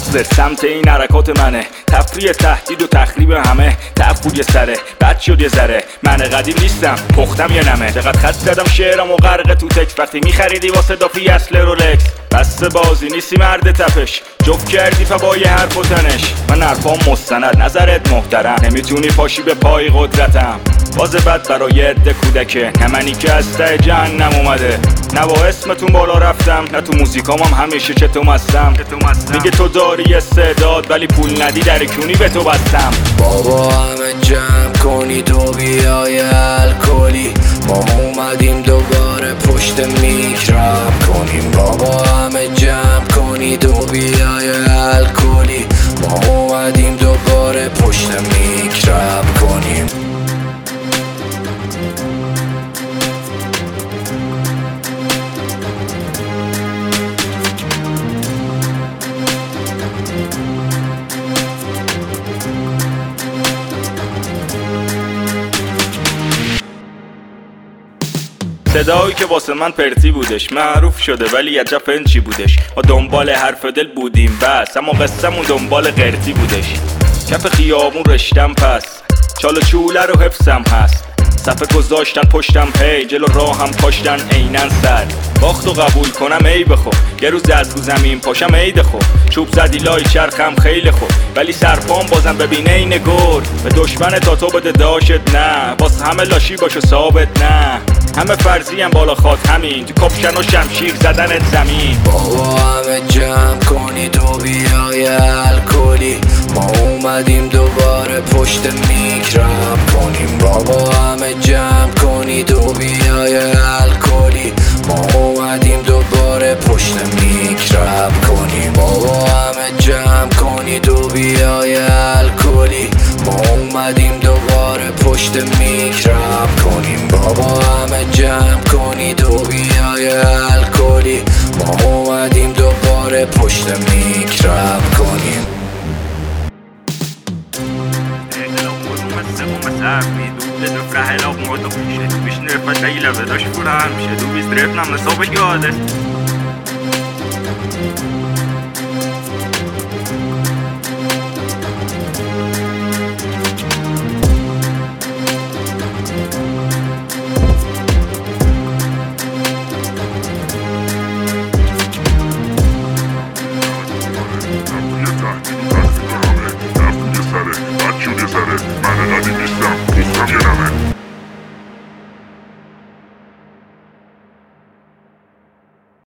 مصر سمت این حرکات منه، تفریح تهدید و تخریب همه، تفوی سره بد شد یه ذره، من قدیم نیستم پختم یه نمه، چقدر خط زدم شعرم و غرق تو تکس، وقتی میخریدی واسه دافی اصل رولکس، بس بازی نیستی مرد تپش، جفت کردی فبای حرف و تنش، من حرفام مستند نظرت محترم، نمیتونی پاشی به پای قدرتم، باز بد برای عده کودکه، نه منی که از ته جهنم اومده، نه با اسمتون بالا رفتم، نه تو موزیکام هم همیشه چتو مستم، میگه تو داری استعداد ولی پول ندی در کونی به تو بستم. بابا همه جمع کنید و بیای الکلی، ما اومدیم دوباره پشت میک رپ کنیم. بابا همه جمع کنید و بیای الکلی، ما اومدیم دوباره پشت میک رپ کنیم. صدایی که واسه من پرتی بودش، معروف شده ولی عجب فنچی بودش، ما دنبال حرف دل بودیم بس، اما قصه‌مون دنبال قرتی بودش، کف خیابون رشتم پس، چال و چوله رو حفظم هست، صفحه گذاشتن پشتم هی، جلو راهم کاشتن عینن سر، باختو قبول کنم ای بخو، یه روز از رو زمین پاشم عید خو، چوب زدی لای چرخم خیلی خوب، ولی سرپام بازم ببینه این گور، به دشمن تا تو بده داشت نه، باز همه لاشی باشه ثابت نه، همه فرضی هم بالا خواد همین، تو کپشن و شمشیر زدن زمین. بابا همه جمع کنید و بیای الکلی، ما اومدیم دوباره پشت میک رپ کنیم. بابا همه جمع کنید و بیای الکلی، ما اومدیم دوباره پشت میک رپ کنیم. بابا همه جمع کنید و بیای الکلی، ما اومدیم دوباره پشت میک رپ کنیم. بابا همه جمع کنید و بیای الکلی، ما اومدیم دوباره پشت میک رپ کنیم. Du bist